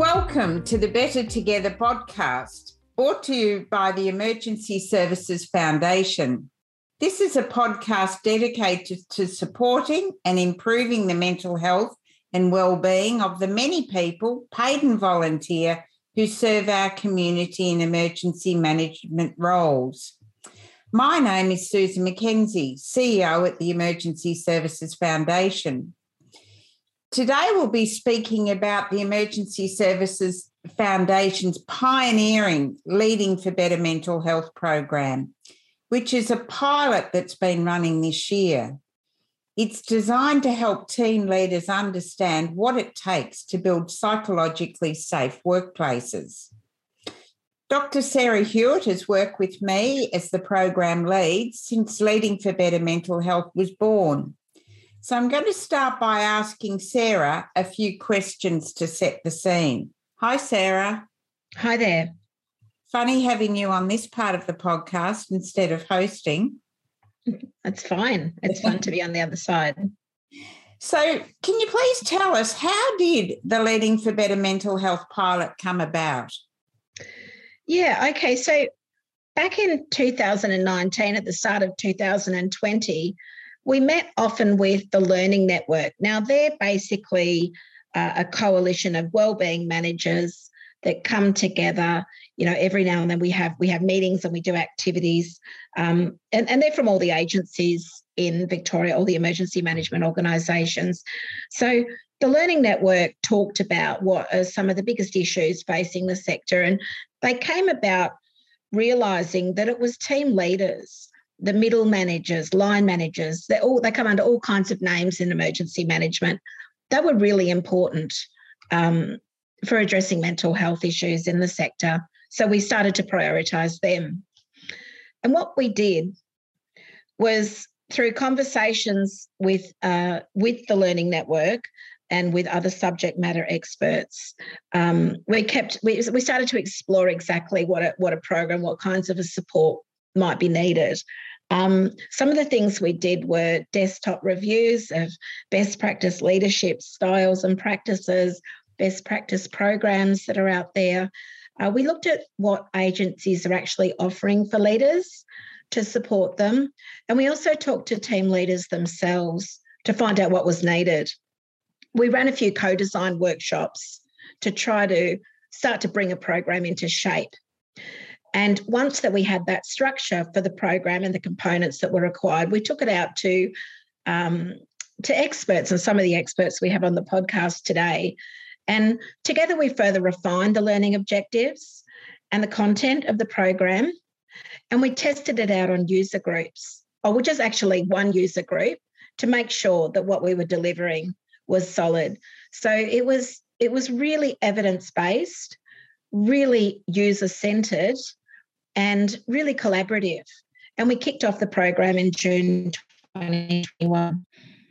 Welcome to the Better Together podcast, brought to you by the Emergency Services Foundation. This is a podcast dedicated to supporting and improving the mental health and well-being of the many people, paid and volunteer, who serve our community in emergency management roles. My name is Susan McKenzie, CEO at the Emergency Services Foundation. Today we'll be speaking about the Emergency Services Foundation's pioneering Leading for Better Mental Health program, which is a pilot that's been running this year. It's designed to help team leaders understand what it takes to build psychologically safe workplaces. Dr. Sarah Hewitt has worked with me as the program lead since Leading for Better Mental Health was born. So I'm going to start by asking Sarah a few questions to set the scene. Hi, Sarah. Hi there. Funny having you on this part of the podcast instead of hosting. That's fine. It's fun to be on the other side. So can you please tell us, how did the Leading for Better Mental Health pilot come about? Yeah, okay. So back in 2019, at the start of 2020, we met often with the Learning Network. Now, they're basically a coalition of wellbeing managers that come together. You know, every now and then we have meetings and we do activities, and they're from all the agencies in Victoria, all the emergency management organisations. So the Learning Network talked about what are some of the biggest issues facing the sector, and they came about realising that it was team leaders, the middle managers, line managers, they come under all kinds of names in emergency management. They were really important for addressing mental health issues in the sector. So we started to prioritise them. And what we did was, through conversations with the Learning Network and with other subject matter experts, we started to explore exactly what a program, what kinds of a support might be needed. Some of the things we did were desktop reviews of best practice leadership styles and practices, best practice programs that are out there. We looked at what agencies are actually offering for leaders to support them. And we also talked to team leaders themselves to find out what was needed. We ran a few co-design workshops to try to start to bring a program into shape. And once that we had that structure for the program and the components that were required, we took it out to experts, and some of the experts we have on the podcast today. And together we further refined the learning objectives and the content of the program, and we tested it out on user groups, which is actually one user group, to make sure that what we were delivering was solid. So it was really evidence-based, really user-centred, and really collaborative. And we kicked off the program in June 2021.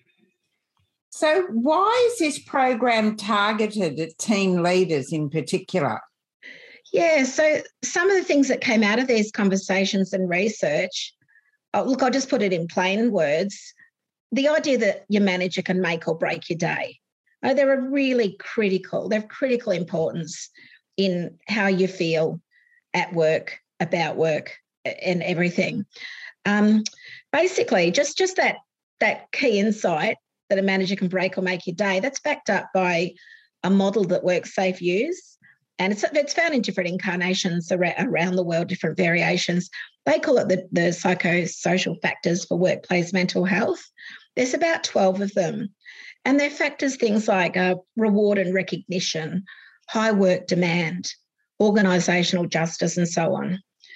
So why is this program targeted at team leaders in particular? Yeah, so some of the things that came out of these conversations and research, look, I'll just put it in plain words. The idea that your manager can make or break your day. They're really critical. They have critical importance in how you feel at work, about work, and everything. Basically, just that key insight that a manager can break or make your day, that's backed up by a model that WorkSafe use, and it's found in different incarnations around the world, different variations. They call it the psychosocial factors for workplace mental health. There's about 12 of them, and they're factors things like reward and recognition, high work demand, organisational justice, and so on.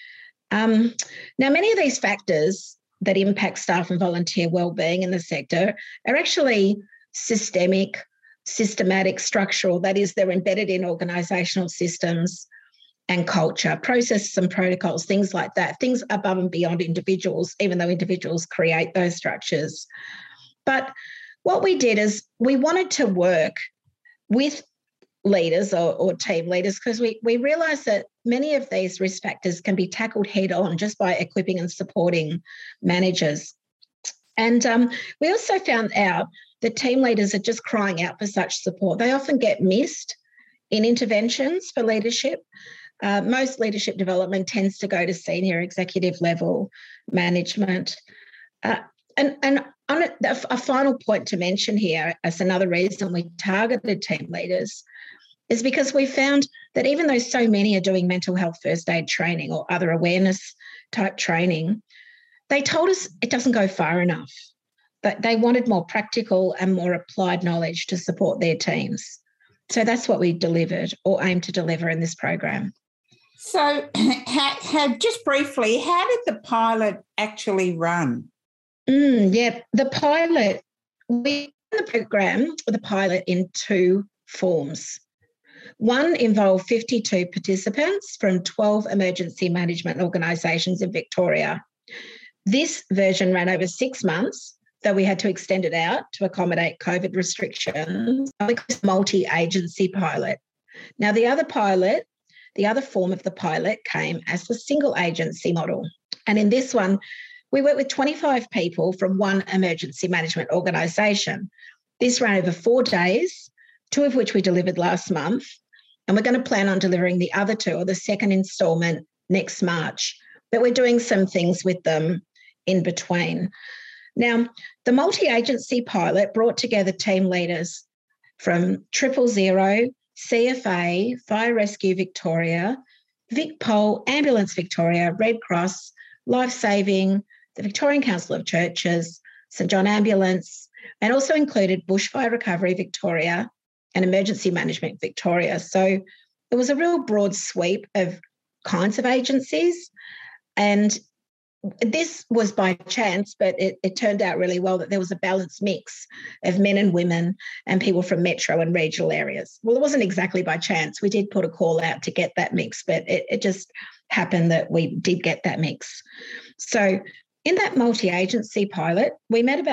Now, many of these factors that impact staff and volunteer wellbeing in the sector are actually systematic, structural. That is, they're embedded in organisational systems and culture, processes and protocols, things like that, things above and beyond individuals, even though individuals create those structures. But what we did is we wanted to work with leaders or team leaders, because we realised that many of these risk factors can be tackled head on just by equipping and supporting managers. And we also found out that team leaders are just crying out for such support. They often get missed in interventions for leadership. Most leadership development tends to go to senior executive level management. And on a final point to mention here, as another reason we targeted team leaders, is because we found that even though so many are doing mental health first aid training or other awareness type training, they told us it doesn't go far enough. But they wanted more practical and more applied knowledge to support their teams. So that's what we delivered or aim to deliver in this program. So just briefly, how did the pilot actually run? The pilot, we run the program, the pilot in two forms. One involved 52 participants from 12 emergency management organisations in Victoria. This version ran over 6 months, though we had to extend it out to accommodate COVID restrictions. We call it multi-agency pilot. Now, the other form of the pilot came as the single agency model. And in this one, we worked with 25 people from one emergency management organisation. This ran over 4 days, 2 of which we delivered last month. And we're going to plan on delivering the other 2 or the second instalment next March. But we're doing some things with them in between. Now, the multi-agency pilot brought together team leaders from 000, CFA, Fire Rescue Victoria, VicPol, Ambulance Victoria, Red Cross, Life Saving, the Victorian Council of Churches, St John Ambulance, and also included Bushfire Recovery Victoria and Emergency Management Victoria. So it was a real broad sweep of kinds of agencies. And this was by chance, but it turned out really well that there was a balanced mix of men and women and people from metro and regional areas. Well, it wasn't exactly by chance. We did put a call out to get that mix, but it just happened that we did get that mix. So in that multi-agency pilot, we met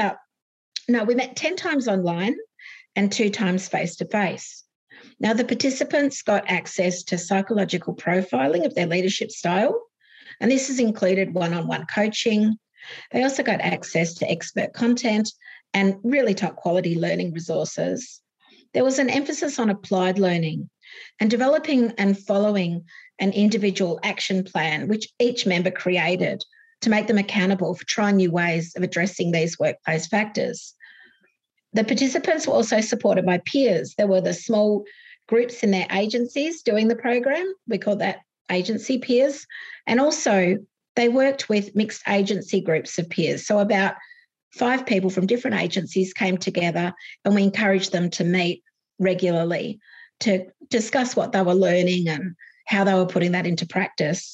10 times online and 2 times face-to-face. Now, the participants got access to psychological profiling of their leadership style, and this has included one-on-one coaching. They also got access to expert content and really top quality learning resources. There was an emphasis on applied learning and developing and following an individual action plan, which each member created to make them accountable for trying new ways of addressing these workplace factors. The participants were also supported by peers. There were the small groups in their agencies doing the program. We call that agency peers. And also they worked with mixed agency groups of peers. So about 5 people from different agencies came together, and we encouraged them to meet regularly to discuss what they were learning and how they were putting that into practice.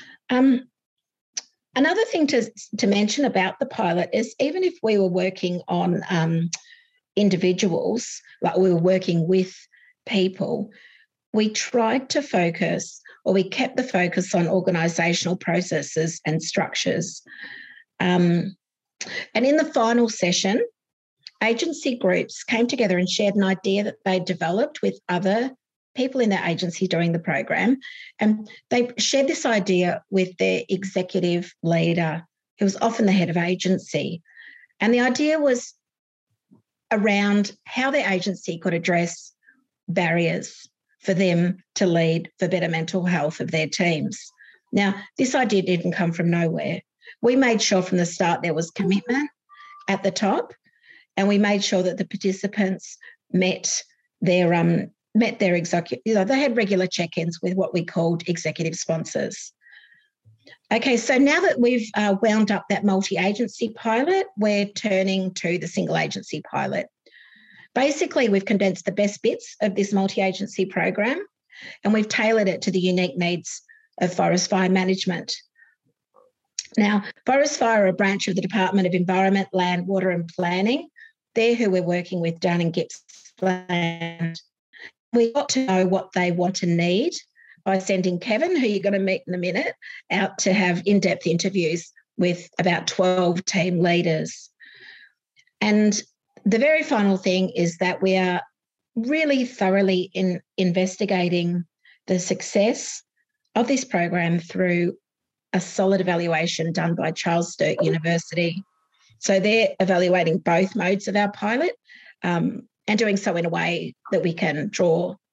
Another thing to mention about the pilot is even if we were working on individuals, like we were working with people, we tried to focus, or we kept the focus on organisational processes and structures. And in the final session, agency groups came together and shared an idea that they developed with other people in their agency during the program. And they shared this idea with their executive leader, who was often the head of agency. And the idea was around how their agency could address barriers for them to lead for better mental health of their teams. Now, this idea didn't come from nowhere. We made sure from the start there was commitment at the top, and we made sure that the participants met their executive, they had regular check-ins with what we called executive sponsors. Okay, so now that we've wound up that multi-agency pilot, we're turning to the single agency pilot. Basically, we've condensed the best bits of this multi-agency program, and we've tailored it to the unique needs of forest fire management. Now, Forest Fire are a branch of the Department of Environment, Land, Water and Planning. They're who we're working with down in Gippsland. We got to know what they want and need by sending Kevin, who you're going to meet in a minute, out to have in-depth interviews with about 12 team leaders. And the very final thing is that we are really thoroughly investigating the success of this program through a solid evaluation done by Charles Sturt University. So they're evaluating both modes of our pilot and doing so in a way that we can draw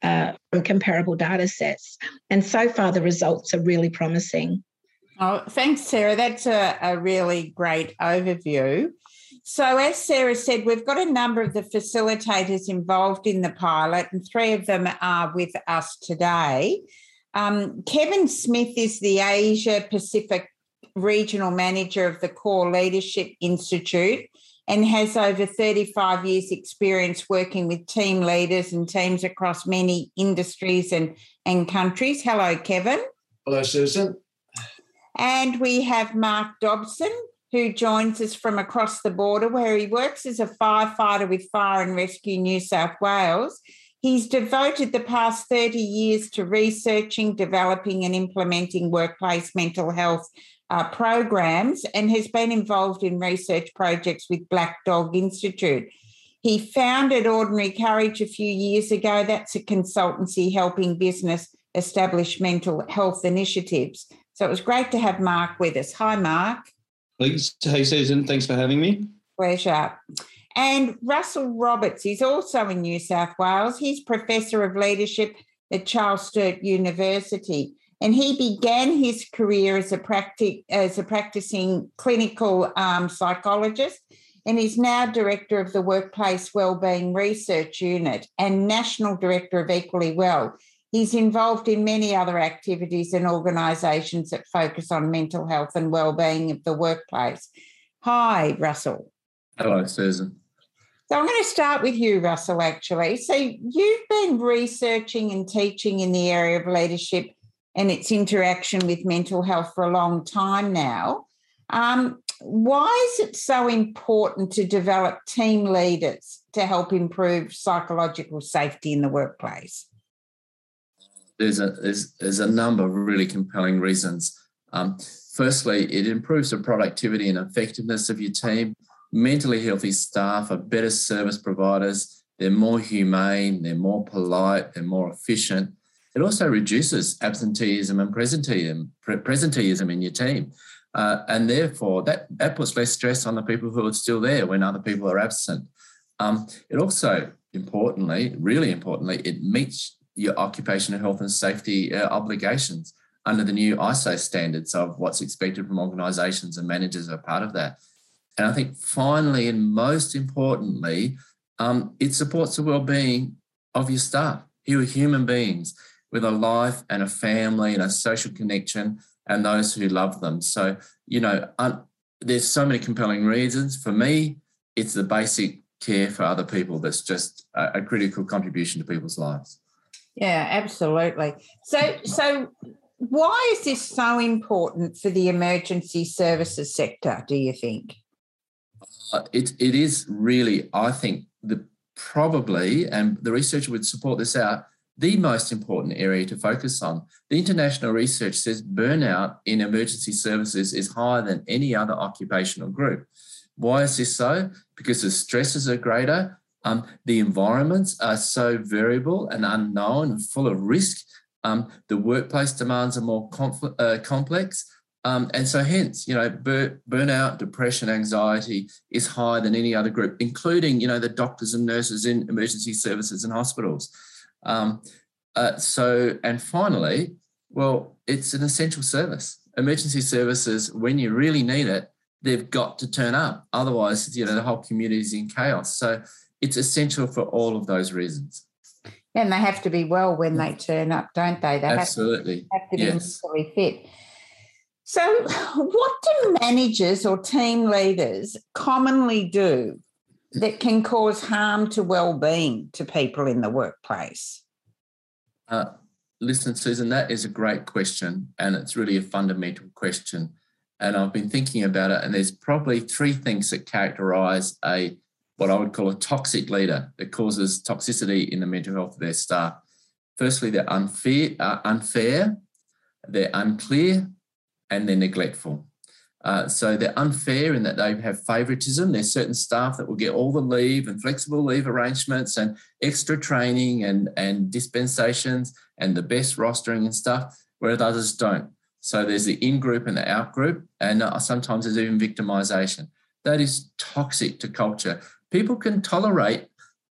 from comparable data sets. And so far, the results are really promising. Oh, thanks, Sarah. That's a really great overview. So as Sarah said, we've got a number of the facilitators involved in the pilot, and 3 of them are with us today. Kevin Smith is the Asia Pacific Regional Manager of the Core Leadership Institute and has over 35 years' experience working with team leaders and teams across many industries and countries. Hello, Kevin. Hello, Susan. And we have Mark Dobson, who joins us from across the border, where he works as a firefighter with Fire and Rescue New South Wales. He's devoted the past 30 years to researching, developing and implementing workplace mental health programs and has been involved in research projects with Black Dog Institute. He founded Ordinary Courage a few years ago. That's a consultancy helping business establish mental health initiatives. So it was great to have Mark with us. Hi, Mark. Please. Hey, Susan. Thanks for having me. Pleasure. And Russell Roberts is also in New South Wales. He's Professor of Leadership at Charles Sturt University. And he began his career as a practicing clinical psychologist and is now Director of the Workplace Wellbeing Research Unit and National Director of Equally Well. He's involved in many other activities and organisations that focus on mental health and wellbeing of the workplace. Hi, Russell. Hello, Susan. So I'm going to start with you, Russell, actually. So you've been researching and teaching in the area of leadership and its interaction with mental health for a long time now. Why is it so important to develop team leaders to help improve psychological safety in the workplace? There's a number of really compelling reasons. Firstly, it improves the productivity and effectiveness of your team. Mentally healthy staff are better service providers. They're more humane, they're more polite, they're more efficient. It also reduces absenteeism and presenteeism in your team. And therefore, that puts less stress on the people who are still there when other people are absent. It also, really importantly, it meets your occupational health and safety obligations under the new ISO standards of what's expected from organisations, and managers are part of that. And I think finally and most importantly, it supports the well-being of your staff, who are human beings with a life and a family and a social connection, and those who love them. So, there's so many compelling reasons. For me, it's the basic care for other people that's just a critical contribution to people's lives. Yeah, absolutely. So why is this so important for the emergency services sector, do you think? It is really, I think, probably, and the research would support this out, the most important area to focus on. The international research says burnout in emergency services is higher than any other occupational group. Why is this so? Because the stresses are greater. The environments are so variable and unknown and full of risk. The workplace demands are more complex. And so hence, burnout, depression, anxiety is higher than any other group, including, the doctors and nurses in emergency services and hospitals. And finally, well, it's an essential service. Emergency services, when you really need it, they've got to turn up. Otherwise, the whole community is in chaos. So it's essential for all of those reasons. And they have to be well when they turn up, don't they? They Absolutely. have to be mentally fit. So what do managers or team leaders commonly do that can cause harm to well-being to people in the workplace? Listen, Susan, that is a great question, and it's really a fundamental question. And I've been thinking about it, and there's probably 3 things that characterise what I would call a toxic leader that causes toxicity in the mental health of their staff. Firstly, they're unfair, they're unclear, and they're neglectful. So they're unfair in that they have favouritism. There's certain staff that will get all the leave and flexible leave arrangements and extra training and dispensations and the best rostering and stuff, whereas others don't. So there's the in-group and the out-group, and sometimes there's even victimisation. That is toxic to culture. People can tolerate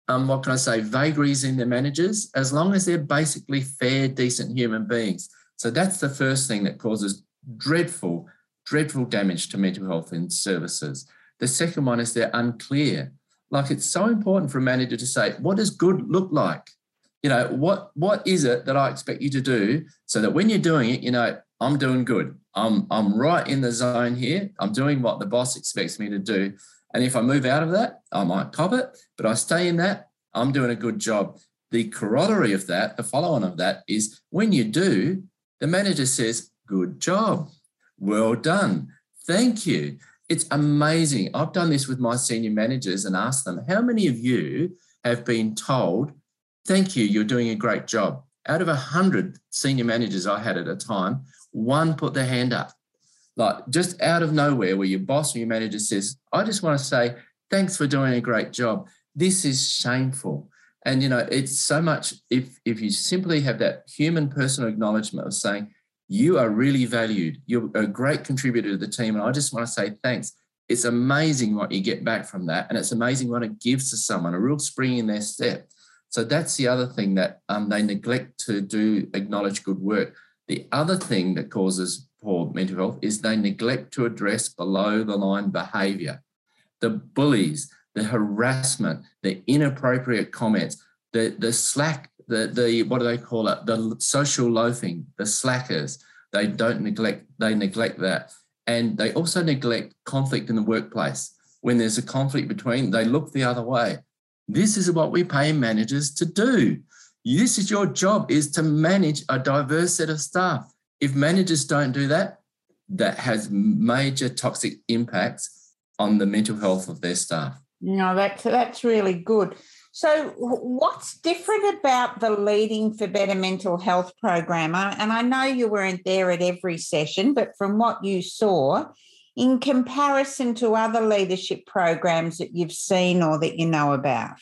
what can I say, vagaries in their managers, as long as they're basically fair, decent human beings. So that's the first thing that causes dreadful damage to mental health in services. The second one is they're unclear. Like, it's so important for a manager to say, what does good look like? You know, what is it that I expect you to do, so that when you're doing it, you know, I'm doing good. I'm right in the zone here. I'm doing what the boss expects me to do. And if I move out of that, I might cop it, but I stay in that, I'm doing a good job. The corollary of that, the follow-on of that, is when you do, the manager says, good job, well done, thank you. It's amazing. I've done this with my senior managers and asked them, how many of you have been told, thank you, you're doing a great job? Out of 100 senior managers I had at a time, one put their hand up. Like, just out of nowhere, where your boss or your manager says, I just want to say, thanks for doing a great job. This is shameful. And, you know, it's so much, if you simply have that human personal acknowledgement of saying, you are really valued, you're a great contributor to the team, and I just want to say thanks. It's amazing what you get back from that, and it's amazing what it gives to someone, a real spring in their step. So that's the other thing that they neglect to do, acknowledge good work. The other thing that causes poor mental health is they neglect to address below the line behaviour. The bullies, the harassment, the inappropriate comments, the slack, the what do they call it? The social loafing, the slackers. They neglect that. And they also neglect conflict in the workplace. When there's a conflict between, they look the other way. This is what we pay managers to do. This is your job, is to manage a diverse set of staff. If managers don't do that, that has major toxic impacts on the mental health of their staff. No, that's really good. So what's different about the Leading for Better Mental Health program? And I know you weren't there at every session, but from what you saw, in comparison to other leadership programs that you've seen or that you know about?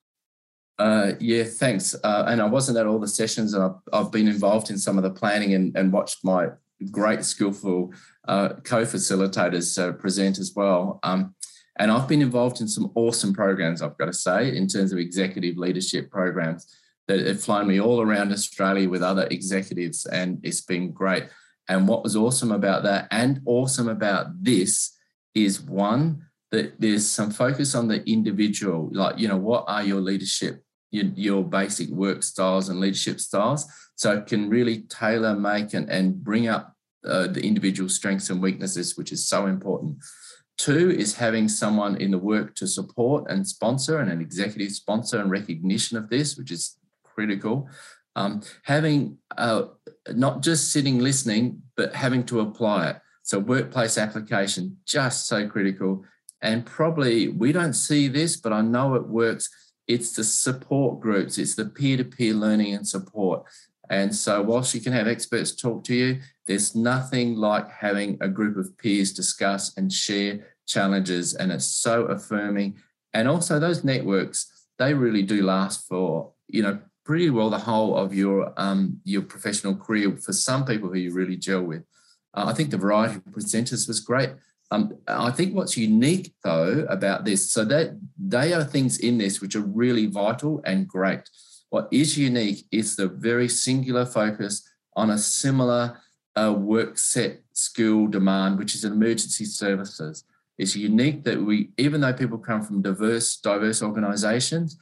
Yeah, thanks. And I wasn't at all the sessions. I've been involved in some of the planning and watched my great, skillful co-facilitators present as well. And I've been involved in some awesome programs, I've got to say, in terms of executive leadership programs that have flown me all around Australia with other executives, and it's been great. And what was awesome about that and awesome about this is, one, that there's some focus on the individual, like, you know, what are your leadership, your basic work styles and leadership styles, so it can really tailor make and bring up the individual strengths and weaknesses, which is so important. Two is having someone in the work to support and sponsor, and an executive sponsor and recognition of this, which is critical. Having not just sitting listening, but having to apply it. So workplace application, just so critical. And probably we don't see this, but I know it works. It's the support groups. It's the peer-to-peer learning and support. And so whilst you can have experts talk to you, there's nothing like having a group of peers discuss and share challenges. And it's so affirming. And also those networks, they really do last for, you know, pretty well the whole of your professional career for some people who you really gel with. I think the variety of presenters was great. I think what's unique, though, about this, so that they are things in this which are really vital and great. What is unique is the very singular focus on a similar work set skill demand, which is emergency services. It's unique that we, even though people come from diverse organisations,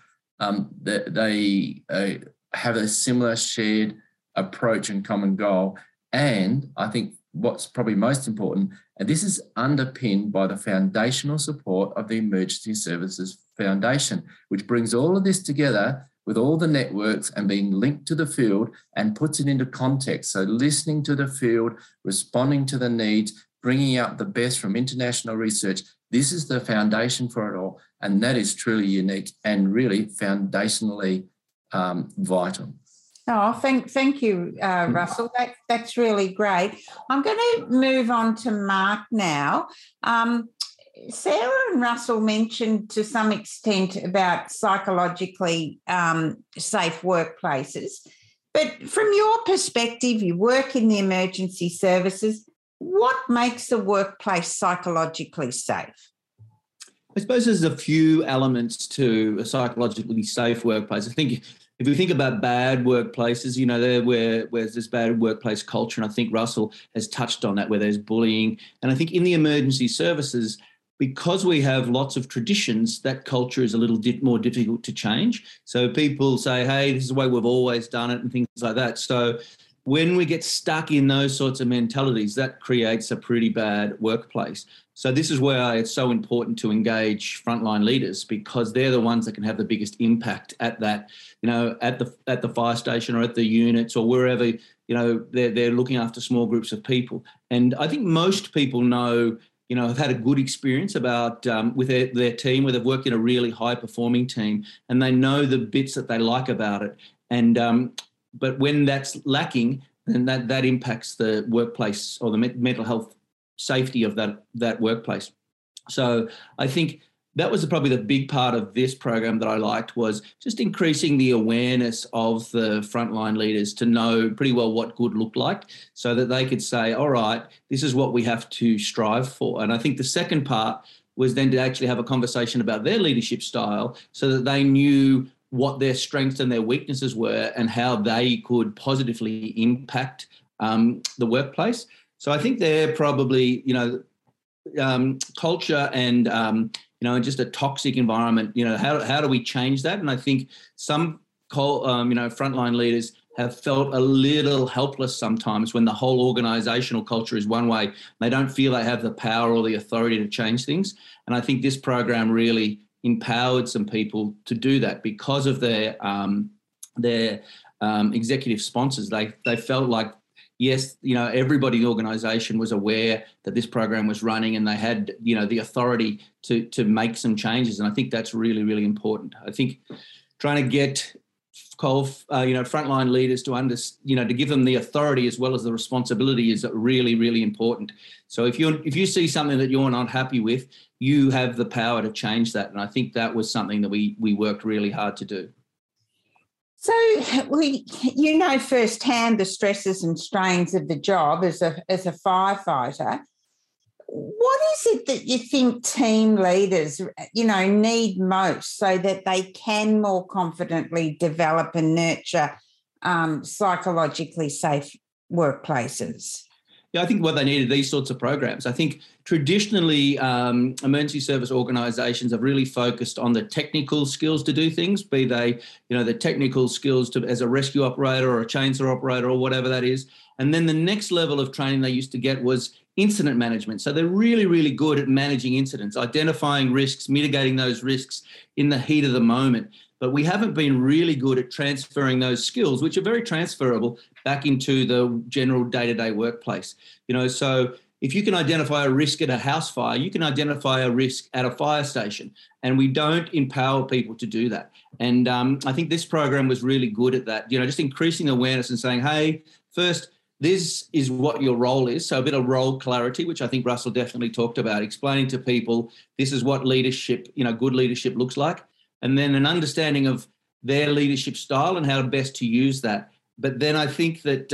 they have a similar shared approach and common goal. And I think what's probably most important, and this is underpinned by the foundational support of the Emergency Services Foundation, which brings all of this together with all the networks and being linked to the field and puts it into context. So listening to the field, responding to the needs, bringing out the best from international research. This is the foundation for it all. And that is truly unique and really foundationally vital. Oh, thank you, Russell. That's really great. I'm going to move on to Mark now. Sarah and Russell mentioned to some extent about psychologically safe workplaces. But from your perspective, you work in the emergency services, what makes the workplace psychologically safe? I suppose there's a few elements to a psychologically safe workplace. I think if we think about bad workplaces, you know, there where there's bad workplace culture, and I think Russell has touched on that, where there's bullying. And I think in the emergency services, because we have lots of traditions, that culture is a little more difficult to change. So people say, hey, this is the way we've always done it and things like that. So when we get stuck in those sorts of mentalities, that creates a pretty bad workplace. So this is where it's so important to engage frontline leaders, because they're the ones that can have the biggest impact at that, you know, at the fire station or at the units or wherever, you know, they're looking after small groups of people. And I think most people know, you know, have had a good experience about with their team, where they've worked in a really high performing team, and they know the bits that they like about it. And but when that's lacking, then that impacts the workplace or the mental health safety of that workplace. So I think that was probably the big part of this program that I liked, was just increasing the awareness of the frontline leaders to know pretty well what good looked like, so that they could say, all right, this is what we have to strive for. And I think the second part was then to actually have a conversation about their leadership style, so that they knew what their strengths and their weaknesses were and how they could positively impact the workplace. So I think they're probably, you know, culture and, you know, just a toxic environment, you know, how do we change that? And I think some, you know, frontline leaders have felt a little helpless sometimes when the whole organisational culture is one way. They don't feel they have the power or the authority to change things. And I think this program really empowered some people to do that because of their executive sponsors. They felt like, yes, you know, everybody in the organisation was aware that this program was running, and they had, you know, the authority to make some changes. And I think that's really, really important. I think trying to get frontline leaders to give them the authority as well as the responsibility is really, really important. So if you see something that you're not happy with, you have the power to change that. And I think that was something that we worked really hard to do. So you know firsthand the stresses and strains of the job as a firefighter. What is it that you think team leaders, you know, need most so that they can more confidently develop and nurture psychologically safe workplaces? Yeah, I think what they need are these sorts of programs. I think traditionally emergency service organisations have really focused on the technical skills to do things, be they, you know, the technical skills as a rescue operator or a chainsaw operator or whatever that is. And then the next level of training they used to get was incident management. So they're really, really good at managing incidents, identifying risks, mitigating those risks in the heat of the moment. But we haven't been really good at transferring those skills, which are very transferable, back into the general day-to-day workplace. You know, so if you can identify a risk at a house fire, you can identify a risk at a fire station, and we don't empower people to do that. And I think this program was really good at that, you know, just increasing awareness and saying, hey, first, this is what your role is. So a bit of role clarity, which I think Russell definitely talked about, explaining to people this is what leadership, you know, good leadership looks like. And then an understanding of their leadership style and how best to use that. But then I think that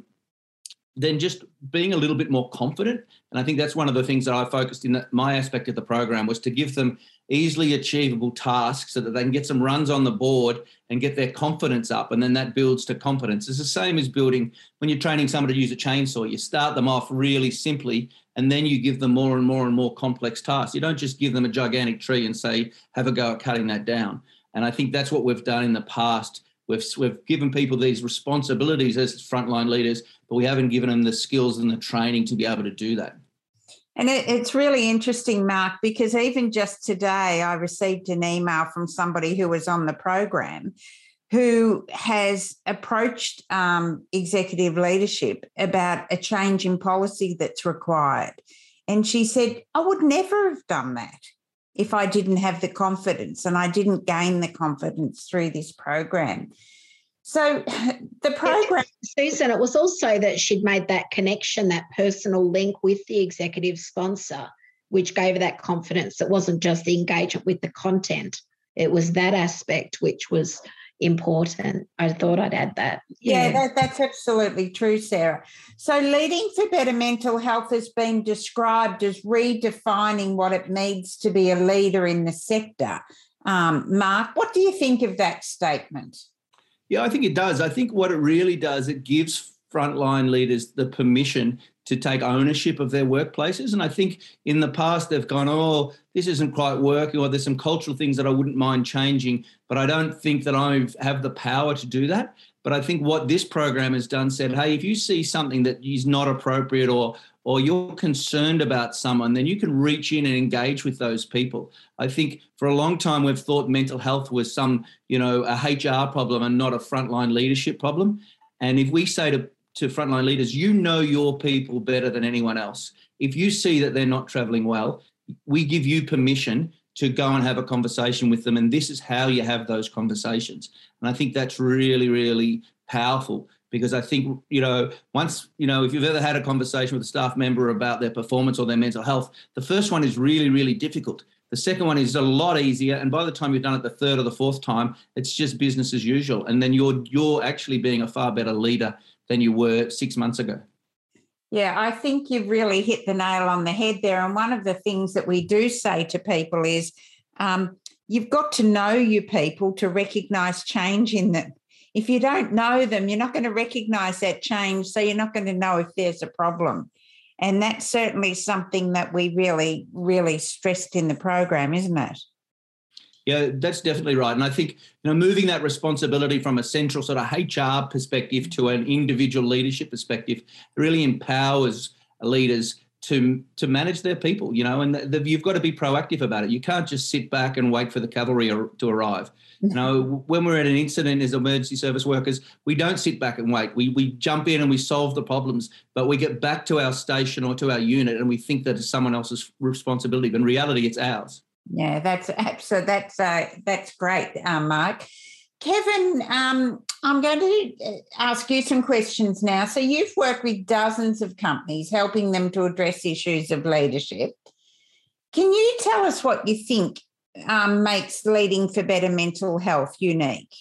then just being a little bit more confident. And I think that's one of the things that I focused in my aspect of the program, was to give them easily achievable tasks so that they can get some runs on the board and get their confidence up. And then that builds to competence. It's the same as building when you're training somebody to use a chainsaw. You start them off really simply, and then you give them more and more and more complex tasks. You don't just give them a gigantic tree and say, have a go at cutting that down. And I think that's what we've done in the past. We've given people these responsibilities as frontline leaders, but we haven't given them the skills and the training to be able to do that. And it's really interesting, Mark, because even just today I received an email from somebody who was on the program who has approached executive leadership about a change in policy that's required. And she said, I would never have done that if I didn't have the confidence, and I didn't gain the confidence through this program. So the program... Susan, it was also that she'd made that connection, that personal link with the executive sponsor, which gave her that confidence. It wasn't just the engagement with the content. It was that aspect which was, important. I thought I'd add that. Yeah, that's absolutely true, Sarah. So Leading for Better Mental Health has been described as redefining what it means to be a leader in the sector. Mark, what do you think of that statement? Yeah, I think it does. I think what it really does, it gives frontline leaders the permission to take ownership of their workplaces. And I think in the past they've gone, oh, this isn't quite working, or there's some cultural things that I wouldn't mind changing, but I don't think that I have the power to do that. But I think what this program has done said, hey, if you see something that is not appropriate or you're concerned about someone, then you can reach in and engage with those people. I think for a long time we've thought mental health was some, a HR problem and not a frontline leadership problem. And if we say to frontline leaders, you know your people better than anyone else. If you see that they're not travelling well, we give you permission to go and have a conversation with them, and this is how you have those conversations. And I think that's really, really powerful, because I think, once, if you've ever had a conversation with a staff member about their performance or their mental health, the first one is really, really difficult. The second one is a lot easier, and by the time you've done it the third or the fourth time, it's just business as usual. And then you're actually being a far better leader than you were 6 months ago. Yeah, I think you've really hit the nail on the head there. And one of the things that we do say to people is you've got to know your people to recognise change in them. If you don't know them, you're not going to recognise that change, so you're not going to know if there's a problem. And that's certainly something that we really, really stressed in the program, isn't it? Yeah, that's definitely right. And I think, moving that responsibility from a central sort of HR perspective to an individual leadership perspective really empowers leaders to manage their people, and you've got to be proactive about it. You can't just sit back and wait for the cavalry to arrive. When we're at an incident as emergency service workers, we don't sit back and wait. We jump in and we solve the problems, but we get back to our station or to our unit and we think that it's someone else's responsibility. But in reality, it's ours. Yeah, that's great, Mark. Kevin, I'm going to ask you some questions now. So you've worked with dozens of companies, helping them to address issues of leadership. Can you tell us what you think makes Leading for Better Mental Health unique?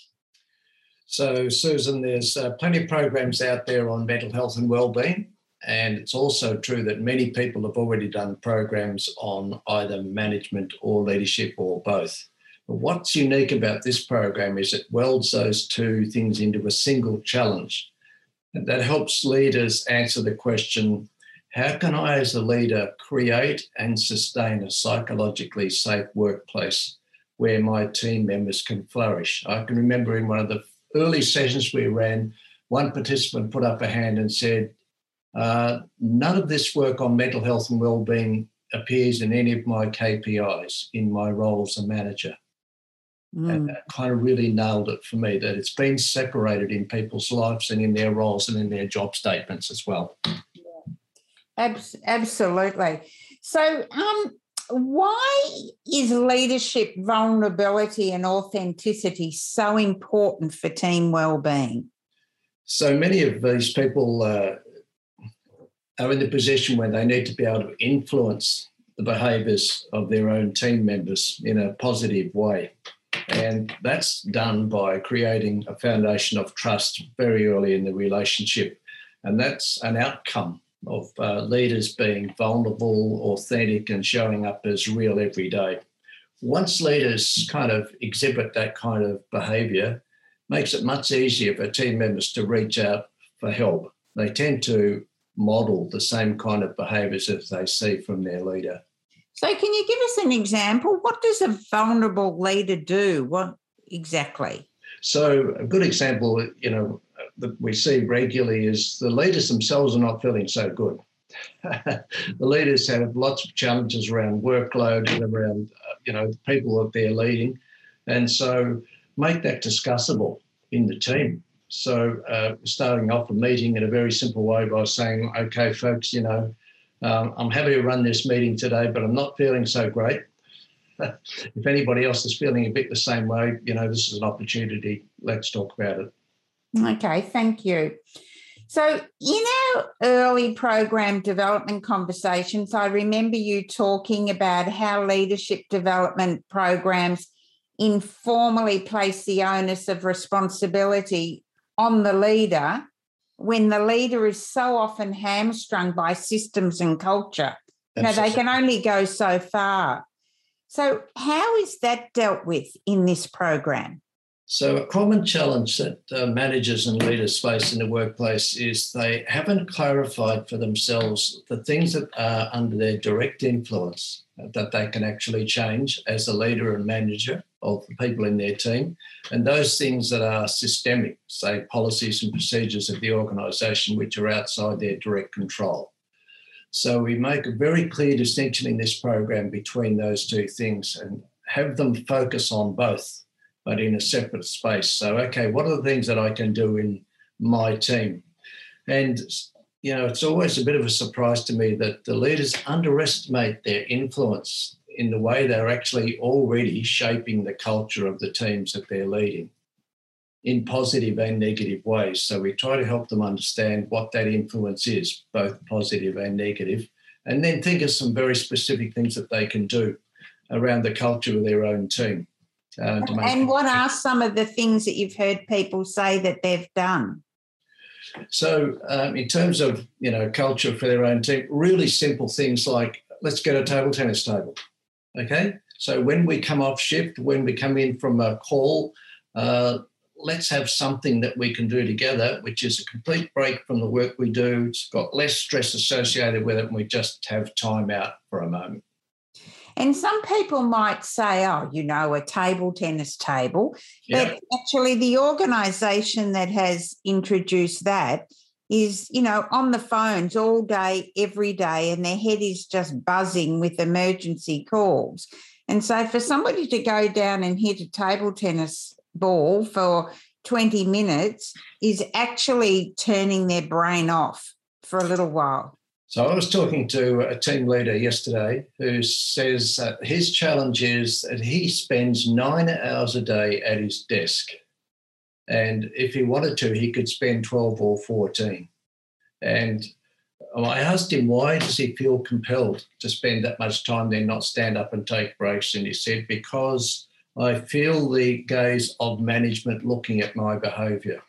So, Susan, there's plenty of programs out there on mental health and wellbeing. And it's also true that many people have already done programs on either management or leadership or both. But what's unique about this program is it welds those two things into a single challenge. And that helps leaders answer the question, how can I as a leader create and sustain a psychologically safe workplace where my team members can flourish? I can remember in one of the early sessions we ran, one participant put up a hand and said, none of this work on mental health and wellbeing appears in any of my KPIs in my role as a manager. And that kind of really nailed it for me, that it's been separated in people's lives and in their roles and in their job statements as well. Yeah. Absolutely. So why is leadership, vulnerability and authenticity so important for team wellbeing? So many of these people are in the position where they need to be able to influence the behaviours of their own team members in a positive way. And that's done by creating a foundation of trust very early in the relationship. And that's an outcome of leaders being vulnerable, authentic, and showing up as real every day. Once leaders kind of exhibit that kind of behaviour, makes it much easier for team members to reach out for help. They tend to model the same kind of behaviours as they see from their leader. So can you give us an example? What does a vulnerable leader do? What exactly? So a good example, that we see regularly is the leaders themselves are not feeling so good. The leaders have lots of challenges around workload and around, the people that they're leading. And so make that discussable in the team. So starting off a meeting in a very simple way by saying, okay, folks, I'm happy to run this meeting today, but I'm not feeling so great. If anybody else is feeling a bit the same way, this is an opportunity. Let's talk about it. Okay, thank you. So in our early program development conversations, I remember you talking about how leadership development programs informally place the onus of responsibility on the leader when the leader is so often hamstrung by systems and culture. They can only go so far. So how is that dealt with in this program? So a common challenge that managers and leaders face in the workplace is they haven't clarified for themselves the things that are under their direct influence that they can actually change as a leader and manager of the people in their team, and those things that are systemic, say policies and procedures of the organisation, which are outside their direct control. So we make a very clear distinction in this program between those two things and have them focus on both, but in a separate space. So, okay, what are the things that I can do in my team? And, you know, it's always a bit of a surprise to me that the leaders underestimate their influence in the way they're actually already shaping the culture of the teams that they're leading in positive and negative ways. So we try to help them understand what that influence is, both positive and negative, and then think of some very specific things that they can do around the culture of their own team. And what are some of the things that you've heard people say that they've done? So in terms of, you know, culture for their own team, really simple things like, let's get a table tennis table, okay? So when we come off shift, when we come in from a call, let's have something that we can do together, which is a complete break from the work we do. It's got less stress associated with it, and we just have time out for a moment. And some people might say, oh, you know, a table tennis table. Yeah. But actually the organisation that has introduced that is, you know, on the phones all day, every day, and their head is just buzzing with emergency calls. And so for somebody to go down and hit a table tennis ball for 20 minutes is actually turning their brain off for a little while. So I was talking to a team leader yesterday who says that his challenge is that he spends 9 hours a day at his desk. And if he wanted to, he could spend 12 or 14. And I asked him, why does he feel compelled to spend that much time there, not stand up and take breaks? And he said, because I feel the gaze of management looking at my behaviour.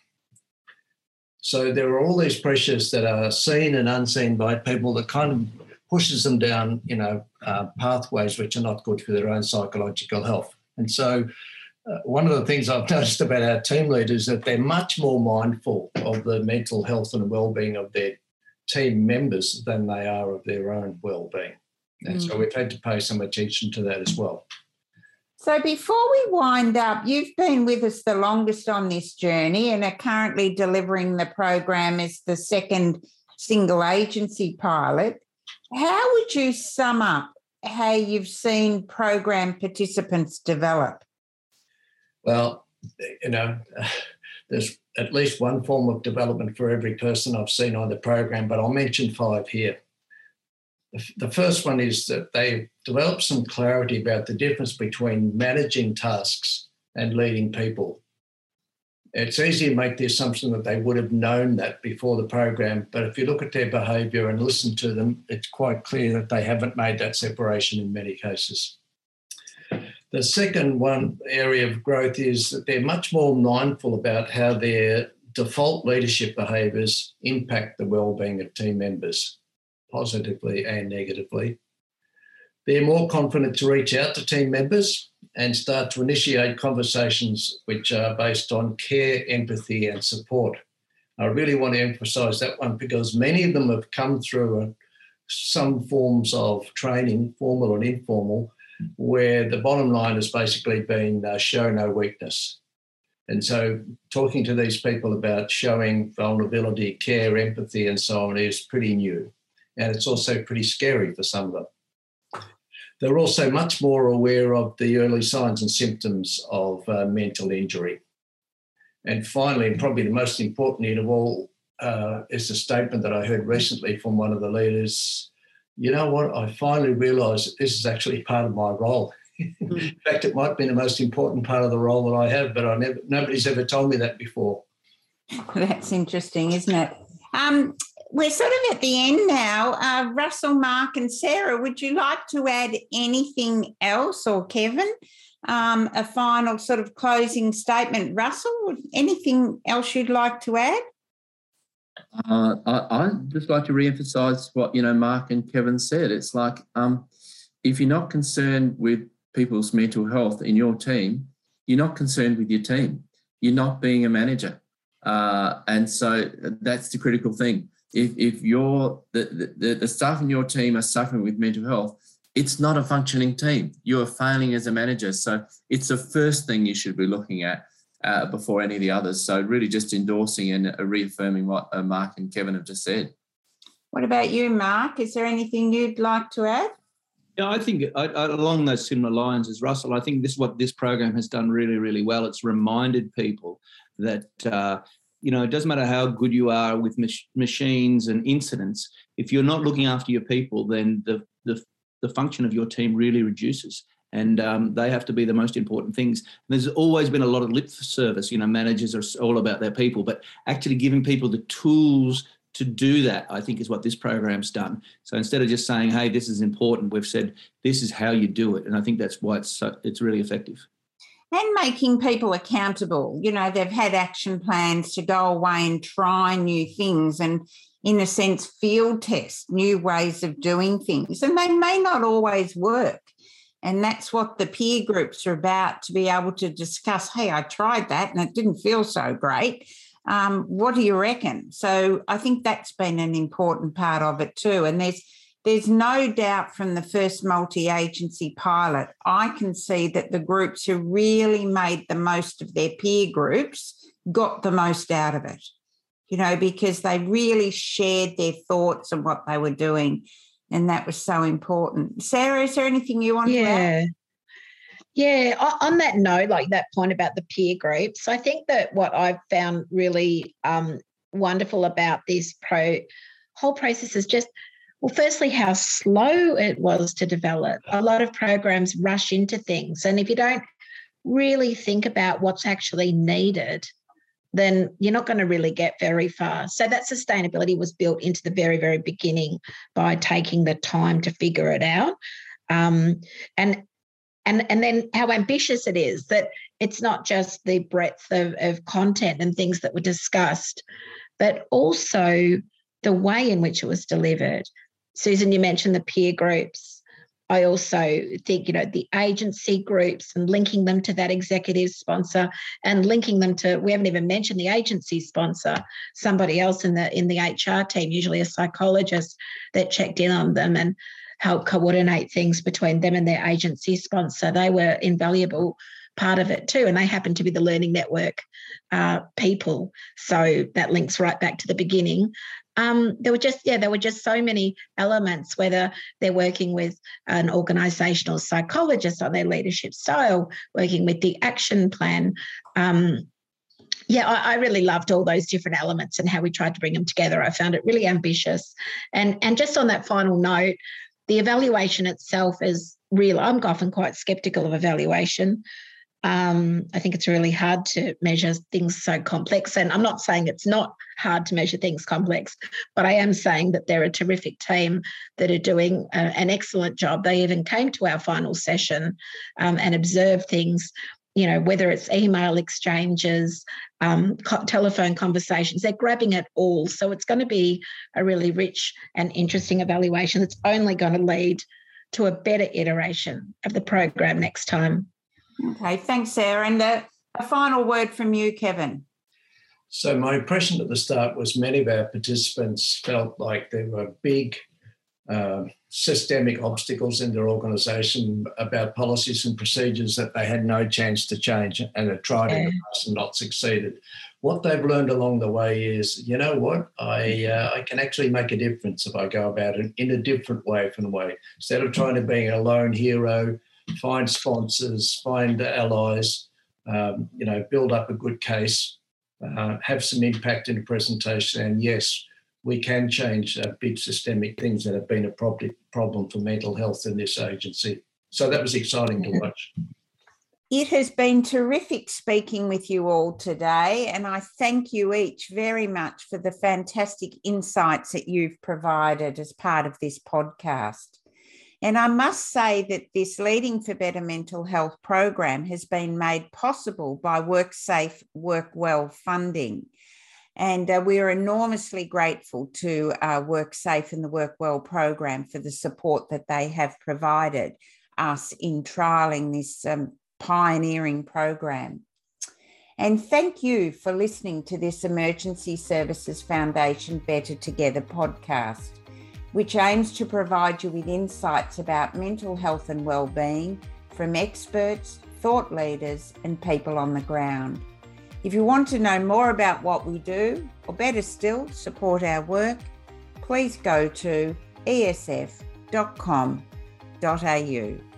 So there are all these pressures that are seen and unseen by people that kind of pushes them down, you know, pathways which are not good for their own psychological health. And so one of the things I've noticed about our team leaders is that they're much more mindful of the mental health and well-being of their team members than they are of their own well-being. And so we've had to pay some attention to that as well. So before we wind up, you've been with us the longest on this journey and are currently delivering the program as the second single agency pilot. How would you sum up how you've seen program participants develop? Well, you know, there's at least one form of development for every person I've seen on the program, but I'll mention 5 here. The first one is that they develop some clarity about the difference between managing tasks and leading people. It's easy to make the assumption that they would have known that before the program, but if you look at their behaviour and listen to them, it's quite clear that they haven't made that separation in many cases. The second one area of growth is that they're much more mindful about how their default leadership behaviours impact the well-being of team members, positively and negatively. They're more confident to reach out to team members and start to initiate conversations which are based on care, empathy and support. I really want to emphasise that one because many of them have come through some forms of training, formal and informal, where the bottom line has basically been show no weakness. And so talking to these people about showing vulnerability, care, empathy and so on is pretty new. And it's also pretty scary for some of them. They're also much more aware of the early signs and symptoms of mental injury. And finally, and probably the most important need of all, is a statement that I heard recently from one of the leaders. You know what, I finally realised that this is actually part of my role. In fact, it might be the most important part of the role that I have, but nobody's ever told me that before. That's interesting, isn't it? We're sort of at the end now. Russell, Mark and Sarah, would you like to add anything else, or Kevin, a final sort of closing statement. Russell, anything else you'd like to add? I'd just like to re-emphasise what, Mark and Kevin said. It's like, if you're not concerned with people's mental health in your team, you're not concerned with your team. You're not being a manager. And so that's the critical thing. If you're the staff in your team are suffering with mental health, it's not a functioning team. You're failing as a manager. So it's the first thing you should be looking at before any of the others. So really just endorsing and reaffirming what Mark and Kevin have just said. What about you, Mark? Is there anything you'd like to add? Yeah, I think along those similar lines as Russell, I think this is what this program has done really, really well. It's reminded people that, it doesn't matter how good you are with machines and incidents. If you're not looking after your people, then the function of your team really reduces. And they have to be the most important things. There's always been a lot of lip service. Managers are all about their people, but actually giving people the tools to do that, I think, is what this program's done. So instead of just saying, hey, this is important, we've said, this is how you do it. And I think that's why it's really effective. And making people accountable. They've had action plans to go away and try new things and, in a sense, field test new ways of doing things. And they may not always work. And that's what the peer groups are about, to be able to discuss, hey, I tried that and it didn't feel so great. What do you reckon? So I think that's been an important part of it too. And there's no doubt from the first multi-agency pilot, I can see that the groups who really made the most of their peer groups got the most out of it, because they really shared their thoughts and what they were doing. And that was so important. Sarah, is there anything you want to add? Yeah, on that note, like that point about the peer groups, I think that what I've found really wonderful about this whole process is just, well, firstly, how slow it was to develop. A lot of programs rush into things. And if you don't really think about what's actually needed, then you're not going to really get very far. So that sustainability was built into the very, very beginning by taking the time to figure it out. And then how ambitious it is, that it's not just the breadth of content and things that were discussed, but also the way in which it was delivered. Susan, you mentioned the peer groups. I also think, the agency groups and linking them to that executive sponsor and linking them to, we haven't even mentioned the agency sponsor, somebody else in the HR team, usually a psychologist, that checked in on them and helped coordinate things between them and their agency sponsor. They were invaluable part of it too, and they happen to be the Learning Network people. So that links right back to the beginning. There were just so many elements, whether they're working with an organisational psychologist on their leadership style, working with the action plan. I really loved all those different elements and how we tried to bring them together. I found it really ambitious. And just on that final note, the evaluation itself is real. I'm often quite sceptical of evaluation. I think it's really hard to measure things so complex. And I'm not saying it's not hard to measure things complex, but I am saying that they're a terrific team that are doing an excellent job. They even came to our final session and observed things, whether it's email exchanges, telephone conversations, they're grabbing it all. So it's going to be a really rich and interesting evaluation that's only going to lead to a better iteration of the program next time. Okay, thanks, Sarah. And a final word from you, Kevin. So my impression at the start was many of our participants felt like there were big systemic obstacles in their organisation about policies and procedures that they had no chance to change and had tried in the past and not succeeded. What they've learned along the way is, you know what, I can actually make a difference if I go about it in a different way from the way. Instead of trying to be a lone hero, find sponsors, find allies, build up a good case, have some impact in the presentation. And yes, we can change big systemic things that have been a problem for mental health in this agency. So that was exciting to watch. It has been terrific speaking with you all today, and I thank you each very much for the fantastic insights that you've provided as part of this podcast. And I must say that this Leading for Better Mental Health program has been made possible by WorkSafe, WorkWell funding. And we are enormously grateful to WorkSafe and the WorkWell program for the support that they have provided us in trialling this pioneering program. And thank you for listening to this Emergency Services Foundation Better Together podcast, which aims to provide you with insights about mental health and wellbeing from experts, thought leaders, and people on the ground. If you want to know more about what we do, or better still, support our work, please go to esf.com.au.